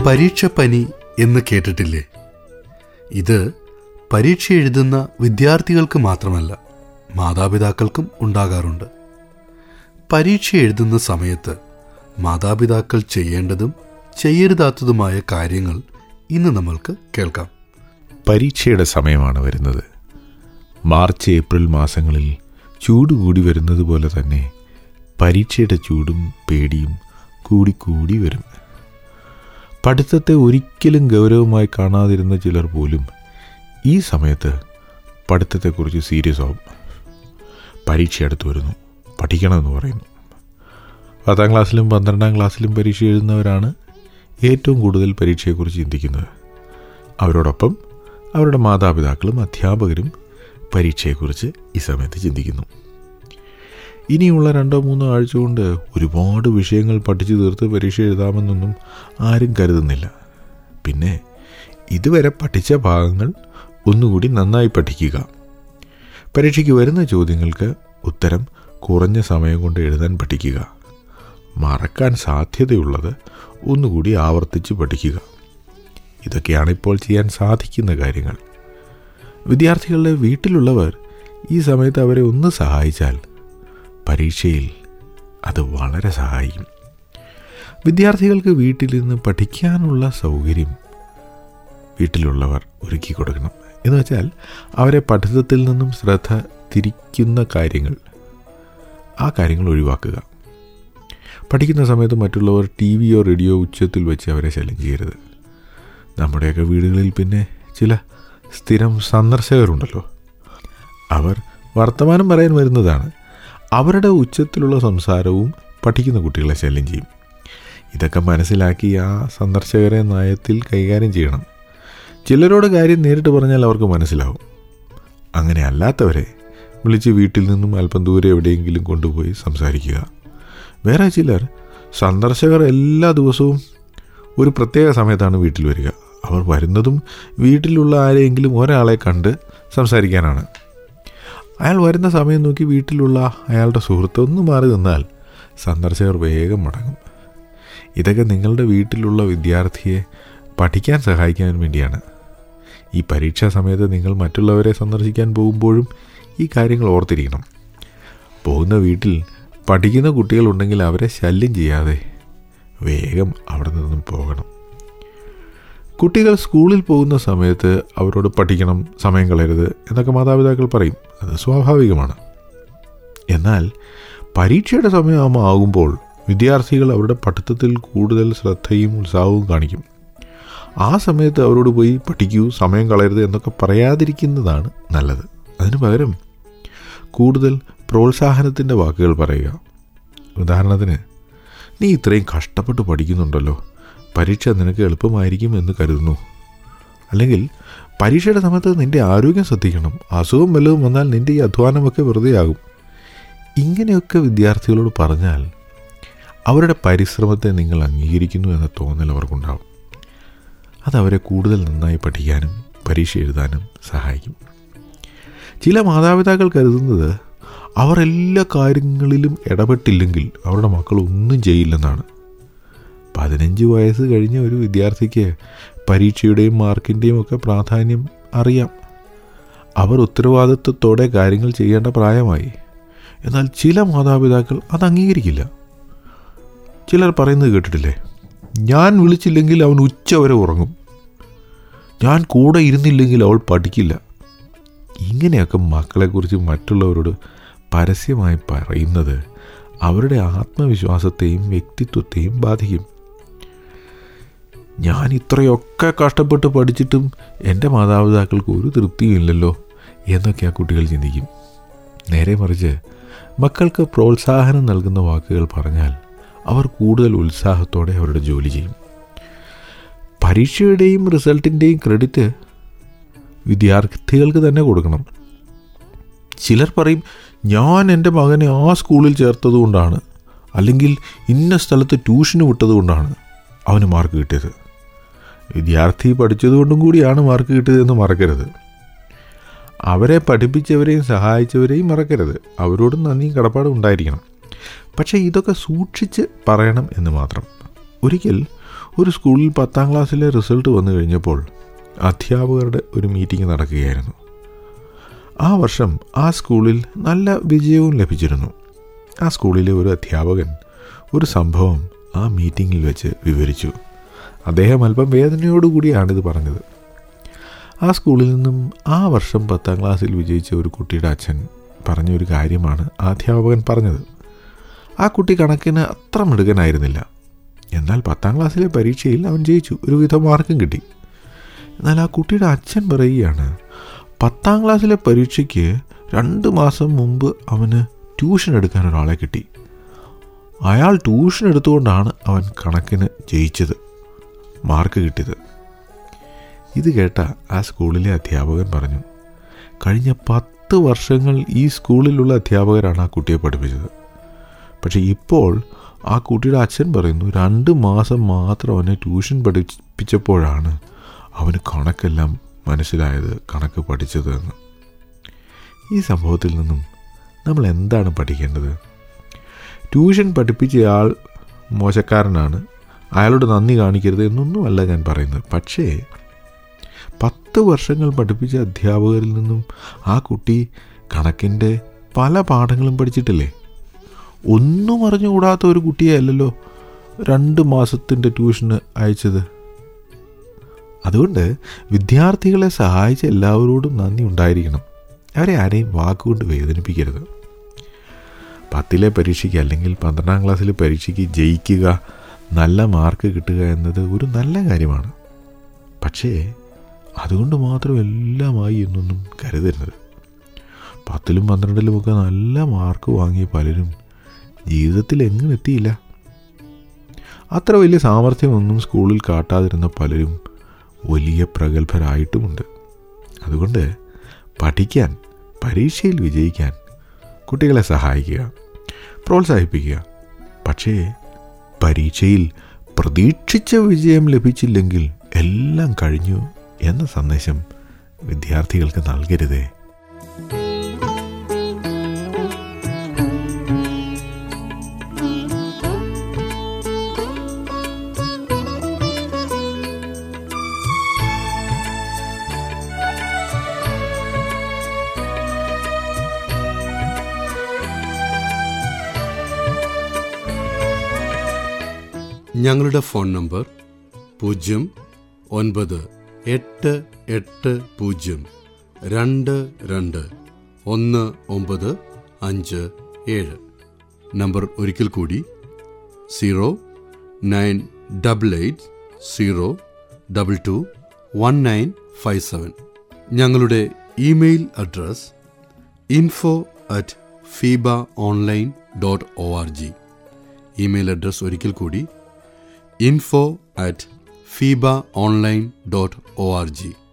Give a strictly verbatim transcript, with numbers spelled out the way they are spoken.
പരീക്ഷപ്പനി എന്ന് കേട്ടിട്ടില്ലേ? ഇത് പരീക്ഷ എഴുതുന്ന വിദ്യാർത്ഥികൾക്ക് മാത്രമല്ല, മാതാപിതാക്കൾക്കും ഉണ്ടാകാറുണ്ട്. പരീക്ഷ എഴുതുന്ന സമയത്ത് മാതാപിതാക്കൾ ചെയ്യേണ്ടതും ചെയ്യരുതാത്തതുമായ കാര്യങ്ങൾ ഇന്ന് നമ്മൾക്ക് കേൾക്കാം. പരീക്ഷയുടെ സമയമാണ് വരുന്നത്. മാർച്ച് ഏപ്രിൽ മാസങ്ങളിൽ ചൂട് കൂടി വരുന്നത് പോലെ തന്നെ പരീക്ഷയുടെ ചൂടും പേടിയും കൂടിക്കൂടി വരും. പഠിത്തത്തെ ഒരിക്കലും ഗൗരവമായി കാണാതിരുന്ന ചിലർ പോലും ഈ സമയത്ത് പഠിത്തത്തെക്കുറിച്ച് സീരിയസ് ആവും. പരീക്ഷ അടുത്ത് വരുന്നു, പഠിക്കണമെന്ന് പറയുന്നു. പത്താം ക്ലാസ്സിലും പന്ത്രണ്ടാം ക്ലാസ്സിലും പരീക്ഷ എഴുതുന്നവരാണ് ഏറ്റവും കൂടുതൽ പരീക്ഷയെക്കുറിച്ച് ചിന്തിക്കുന്നത്. അവരോടൊപ്പം അവരുടെ മാതാപിതാക്കളും അധ്യാപകരും പരീക്ഷയെക്കുറിച്ച് ഈ സമയത്ത് ചിന്തിക്കുന്നു. ഇനിയുള്ള രണ്ടോ മൂന്നോ ആഴ്ച കൊണ്ട് ഒരുപാട് വിഷയങ്ങൾ പഠിച്ചു തീർത്ത് പരീക്ഷ എഴുതാമെന്നൊന്നും ആരും കരുതുന്നില്ല. പിന്നെ ഇതുവരെ പഠിച്ച ഭാഗങ്ങൾ ഒന്നുകൂടി നന്നായി പഠിക്കുക. പരീക്ഷയ്ക്ക് വരുന്ന ചോദ്യങ്ങൾക്ക് ഉത്തരം കുറഞ്ഞ സമയം കൊണ്ട് എഴുതാൻ പഠിക്കുക. മറക്കാൻ സാധ്യതയുള്ളത് ഒന്നുകൂടി ആവർത്തിച്ച് പഠിക്കുക. ഇതൊക്കെയാണ് ഇപ്പോൾ ചെയ്യാൻ സാധിക്കുന്ന കാര്യങ്ങൾ. വിദ്യാർത്ഥികളുടെ വീട്ടിലുള്ളവർ ഈ സമയത്ത് അവരെ ഒന്ന് സഹായിച്ചാൽ പരീക്ഷയിൽ അത് വളരെ സഹായിക്കും. വിദ്യാർത്ഥികൾക്ക് വീട്ടിൽ നിന്ന് പഠിക്കാനുള്ള സൗകര്യം വീട്ടിലുള്ളവർ ഒരുക്കി കൊടുക്കണം. എന്ന് വെച്ചാൽ അവരെ പഠിത്തത്തിൽ നിന്നും ശ്രദ്ധ തിരിക്കുന്ന കാര്യങ്ങൾ ആ കാര്യങ്ങൾ ഒഴിവാക്കുക. പഠിക്കുന്ന സമയത്ത് മറ്റുള്ളവർ ടി വിയോ റേഡിയോ ഉച്ചത്തിൽ വെച്ച് അവരെ ശല്യം ചെയ്യരുത്. നമ്മുടെയൊക്കെ വീടുകളിൽ പിന്നെ ചില സ്ഥിരം സന്ദർശകരുണ്ടല്ലോ. അവർ വർത്തമാനം പറയാൻ വരുന്നതാണ്. അവരുടെ ഉച്ചത്തിലുള്ള സംസാരവും പഠിക്കുന്ന കുട്ടികളെ ശല്യം ചെയ്യും. ഇതൊക്കെ മനസ്സിലാക്കി ആ സന്ദർശകരെ നയത്തിൽ കൈകാര്യം ചെയ്യണം. ചിലരോട് കാര്യം നേരിട്ട് പറഞ്ഞാൽ അവർക്ക് മനസ്സിലാവും. അങ്ങനെ അല്ലാത്തവരെ വിളിച്ച് വീട്ടിൽ നിന്നും അല്പം ദൂരെ എവിടെയെങ്കിലും കൊണ്ടുപോയി സംസാരിക്കുക. വേറെ ചിലർ സന്ദർശകർ എല്ലാ ദിവസവും ഒരു പ്രത്യേക സമയത്താണ് വീട്ടിൽ വരിക. അവർ വരുന്നതും വീട്ടിലുള്ള ആരെയെങ്കിലും ഒരാളെ കണ്ട് സംസാരിക്കാനാണ്. അയാൾ വരുന്ന സമയം നോക്കി വീട്ടിലുള്ള അയാളുടെ സുഹൃത്ത് ഒന്ന് മാറി നിന്നാൽ സന്ദർശകർ വേഗം മടങ്ങും. ഇതൊക്കെ നിങ്ങളുടെ വീട്ടിലുള്ള വിദ്യാർത്ഥിയെ പഠിക്കാൻ സഹായിക്കാൻ വേണ്ടിയാണ്. ഈ പരീക്ഷാ സമയത്ത് നിങ്ങൾ മറ്റുള്ളവരെ സന്ദർശിക്കാൻ പോകുമ്പോഴും ഈ കാര്യങ്ങൾ ഓർത്തിരിക്കണം. പോകുന്ന വീട്ടിൽ പഠിക്കുന്ന കുട്ടികളുണ്ടെങ്കിൽ അവരെ ശല്യം ചെയ്യാതെ വേഗം അവിടെ നിന്നും പോകണം. കുട്ടികൾ സ്കൂളിൽ പോകുന്ന സമയത്ത് അവരോട് പഠിക്കണം, സമയം കളയരുത് എന്നൊക്കെ മാതാപിതാക്കൾ പറയും. അത് സ്വാഭാവികമാണ്. എന്നാൽ പരീക്ഷയുടെ സമയം ആകുമ്പോൾ വിദ്യാർത്ഥികൾ അവരുടെ പഠിത്തത്തിൽ കൂടുതൽ ശ്രദ്ധയും ഉത്സാഹവും കാണിക്കും. ആ സമയത്ത് അവരോട് പോയി പഠിക്കൂ, സമയം കളയരുത് എന്നൊക്കെ പറയാതിരിക്കുന്നതാണ് നല്ലത്. അതിനു പകരം കൂടുതൽ പ്രോത്സാഹനത്തിൻ്റെ വാക്കുകൾ പറയുക. ഉദാഹരണത്തിന്, നീ ഇത്രയും കഷ്ടപ്പെട്ട് പഠിക്കുന്നുണ്ടല്ലോ, പരീക്ഷ നിനക്ക് എളുപ്പമായിരിക്കും എന്ന് കരുതുന്നു. അല്ലെങ്കിൽ പരീക്ഷയുടെ സമയത്ത് നിൻ്റെ ആരോഗ്യം ശ്രദ്ധിക്കണം, അസുഖം വല്ലതും വന്നാൽ നിൻ്റെ ഈ അധ്വാനമൊക്കെ വെറുതെ ആകും. ഇങ്ങനെയൊക്കെ വിദ്യാർത്ഥികളോട് പറഞ്ഞാൽ അവരുടെ പരിശ്രമത്തെ നിങ്ങൾ അംഗീകരിക്കുന്നു എന്ന തോന്നൽ അവർക്കുണ്ടാവും. അതവരെ കൂടുതൽ നന്നായി പഠിക്കാനും പരീക്ഷ എഴുതാനും സഹായിക്കും. ചില മാതാപിതാക്കൾ കരുതുന്നത് അവർ എല്ലാ കാര്യങ്ങളിലും ഇടപെട്ടില്ലെങ്കിൽ അവരുടെ മക്കൾ ഒന്നും ചെയ്യില്ലെന്നാണ്. പതിനഞ്ച് വയസ്സ് കഴിഞ്ഞ ഒരു വിദ്യാർത്ഥിക്ക് പരീക്ഷയുടെയും മാർക്കിൻ്റെയും ഒക്കെ പ്രാധാന്യം അറിയാം. അവർ ഉത്തരവാദിത്വത്തോടെ കാര്യങ്ങൾ ചെയ്യേണ്ട പ്രായമായി. എന്നാൽ ചില മാതാപിതാക്കൾ അത് അംഗീകരിക്കില്ല. ചിലർ പറയുന്നത് കേട്ടിട്ടില്ലേ, ഞാൻ വിളിച്ചില്ലെങ്കിൽ അവൻ ഉച്ച വരെ ഉറങ്ങും, ഞാൻ കൂടെ ഇരുന്നില്ലെങ്കിൽ അവൾ പഠിക്കില്ല. ഇങ്ങനെയൊക്കെ മക്കളെക്കുറിച്ച് മറ്റുള്ളവരോട് പരസ്യമായി പറയുന്നത് അവരുടെ ആത്മവിശ്വാസത്തെയും വ്യക്തിത്വത്തെയും ബാധിക്കും. ഞാൻ ഇത്രയൊക്കെ കഷ്ടപ്പെട്ട് പഠിച്ചിട്ടും എൻ്റെ മാതാപിതാക്കൾക്ക് ഒരു തൃപ്തിയുമില്ലല്ലോ എന്നൊക്കെ ആ കുട്ടികൾ ചിന്തിക്കും. നേരെ മറിച്ച് മക്കൾക്ക് പ്രോത്സാഹനം നൽകുന്ന വാക്കുകൾ പറഞ്ഞാൽ അവർ കൂടുതൽ ഉത്സാഹത്തോടെ അവരുടെ ജോലി ചെയ്യും. പരീക്ഷയുടെയും റിസൾട്ടിൻ്റെയും ക്രെഡിറ്റ് വിദ്യാർത്ഥികൾക്ക് തന്നെ കൊടുക്കണം. ചിലർ പറയും, ഞാൻ എൻ്റെ മകനെ ആ സ്കൂളിൽ ചേർത്തതുകൊണ്ടാണ്, അല്ലെങ്കിൽ ഇന്ന സ്ഥലത്ത് ട്യൂഷന് വിട്ടതുകൊണ്ടാണ് അവന് മാർക്ക് കിട്ടിയത്. വിദ്യാർത്ഥി പഠിച്ചതുകൊണ്ടും കൂടിയാണ് മാർക്ക് കിട്ടിയതെന്ന് മറക്കരുത്. അവരെ പഠിപ്പിച്ചവരെയും സഹായിച്ചവരെയും മറക്കരുത്. അവരോടും നന്ദിയും കടപ്പാടും ഉണ്ടായിരിക്കണം. പക്ഷേ ഇതൊക്കെ സൂക്ഷിച്ച് പറയണം എന്ന് മാത്രം. ഒരിക്കൽ ഒരു സ്കൂളിൽ പത്താം ക്ലാസ്സിലെ റിസൾട്ട് വന്നു കഴിഞ്ഞപ്പോൾ അധ്യാപകരുടെ ഒരു മീറ്റിംഗ് നടക്കുകയായിരുന്നു. ആ വർഷം ആ സ്കൂളിൽ നല്ല വിജയവും ലഭിച്ചിരുന്നു. ആ സ്കൂളിലെ ഒരു അധ്യാപകൻ ഒരു സംഭവം ആ മീറ്റിങ്ങിൽ വെച്ച് വിവരിച്ചു. അദ്ദേഹം അല്പം വേദനയോടുകൂടിയാണിത് പറഞ്ഞത്. ആ സ്കൂളിൽ നിന്നും ആ വർഷം പത്താം ക്ലാസ്സിൽ വിജയിച്ച ഒരു കുട്ടിയുടെ അച്ഛൻ പറഞ്ഞൊരു കാര്യമാണ് ആ അധ്യാപകൻ പറഞ്ഞത്. ആ കുട്ടി കണക്കിന് അത്ര മിടുക്കനായിരുന്നില്ല. എന്നാൽ പത്താം ക്ലാസ്സിലെ പരീക്ഷയിൽ അവൻ ജയിച്ചു, ഒരുവിധ മാർക്കും കിട്ടി. എന്നാൽ ആ കുട്ടിയുടെ അച്ഛൻ പറയുകയാണ്, പത്താം ക്ലാസ്സിലെ പരീക്ഷയ്ക്ക് രണ്ട് മാസം മുമ്പ് അവന് ട്യൂഷൻ എടുക്കാൻ ഒരാളെ കിട്ടി. അയാൾ ട്യൂഷൻ എടുത്തുകൊണ്ടാണ് അവൻ കണക്കിന് ജയിച്ചത്, മാർക്ക് കിട്ടിയത്. ഇത് കേട്ട ആ സ്കൂളിലെ അധ്യാപകൻ പറഞ്ഞു, കഴിഞ്ഞ പത്ത് വർഷങ്ങൾ ഈ സ്കൂളിലുള്ള അധ്യാപകരാണ് ആ കുട്ടിയെ പഠിപ്പിച്ചത്. പക്ഷെ ഇപ്പോൾ ആ കുട്ടിയുടെ അച്ഛൻ പറയുന്നു, രണ്ട് മാസം മാത്രം അവനെ ട്യൂഷൻ പഠിപ്പിച്ചപ്പോഴാണ് അവന് കണക്കെല്ലാം മനസ്സിലായത്, കണക്ക് പഠിച്ചത് എന്ന്. ഈ സംഭവത്തിൽ നിന്നും നമ്മൾ എന്താണ് പഠിക്കേണ്ടത്? ട്യൂഷൻ പഠിപ്പിച്ചയാൾ മോശക്കാരനാണ്, അയാളോട് നന്ദി കാണിക്കരുത് എന്നൊന്നുമല്ല ഞാൻ പറയുന്നത്. പക്ഷേ പത്ത് വർഷങ്ങൾ പഠിപ്പിച്ച അധ്യാപകരിൽ നിന്നും ആ കുട്ടി കണക്കിൻ്റെ പല പാഠങ്ങളും പഠിച്ചിട്ടില്ലേ? ഒന്നും അറിഞ്ഞുകൂടാത്ത ഒരു കുട്ടിയെ അല്ലല്ലോ രണ്ട് മാസത്തിൻ്റെ ട്യൂഷന് അയച്ചത്. അതുകൊണ്ട് വിദ്യാർത്ഥികളെ സഹായിച്ച എല്ലാവരോടും നന്ദി ഉണ്ടായിരിക്കണം. അവരെ ആരെയും വാക്കുകൊണ്ട് വേദനിപ്പിക്കരുത്. പത്തിലെ പരീക്ഷയ്ക്ക് അല്ലെങ്കിൽ പന്ത്രണ്ടാം ക്ലാസ്സിലെ പരീക്ഷയ്ക്ക് ജയിക്കുക, നല്ല മാർക്ക് കിട്ടുക എന്നത് ഒരു നല്ല കാര്യമാണ്. പക്ഷേ അതുകൊണ്ട് മാത്രം എല്ലാമായി എന്നൊന്നും കരുതരുത്. പത്തിലും പന്ത്രണ്ടിലുമൊക്കെ നല്ല മാർക്ക് വാങ്ങിയ പലരും ജീവിതത്തിൽ എങ്ങും എത്തിയില്ല. അത്ര വലിയ സാമർഥ്യമൊന്നും സ്കൂളിൽ കാട്ടാതിരുന്ന പലരും വലിയ പ്രഗത്ഭരായിട്ടുമുണ്ട്. അതുകൊണ്ട് പഠിക്കാൻ, പരീക്ഷയിൽ വിജയിക്കാൻ കുട്ടികളെ സഹായിക്കുക, പ്രോത്സാഹിപ്പിക്കുക. പക്ഷേ പരീക്ഷയിൽ പ്രതീക്ഷിച്ച വിജയം ലഭിച്ചില്ലെങ്കിൽ എല്ലാം കഴിഞ്ഞു എന്ന സന്ദേശം വിദ്യാർത്ഥികൾക്ക് നൽകരുതേ. ഞങ്ങളുടെ ഫോൺ നമ്പർ പൂജ്യം ഒൻപത് എട്ട് എട്ട് പൂജ്യം രണ്ട് രണ്ട് ഒന്ന് ഒമ്പത് അഞ്ച് ഏഴ്. നമ്പർ ഒരിക്കൽ കൂടി, zero nine double eight zero double two one nine five seven. ഞങ്ങളുടെ email address info at feeba online dot O R G. Email address ഒരിക്കൽ കൂടി, info at feeba online dot O R G.